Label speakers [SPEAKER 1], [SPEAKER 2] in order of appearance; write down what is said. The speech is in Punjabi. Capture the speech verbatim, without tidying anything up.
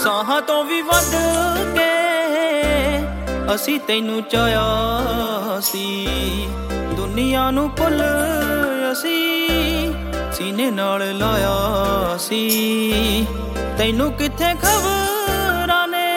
[SPEAKER 1] ਸਾਹਾਂ ਤੋਂ ਵੀ ਵੱਧ ਕੇ ਅਸੀਂ ਤੈਨੂੰ ਚਾਹਿਆ ਸੀ। ਦੁਨੀਆ ਨੂੰ ਭੁੱਲ ਅਸੀਂ ਸੀਨੇ ਨਾਲ ਲਾਇਆ ਸੀ। ਤੈਨੂੰ ਕਿੱਥੇ ਖਬਰ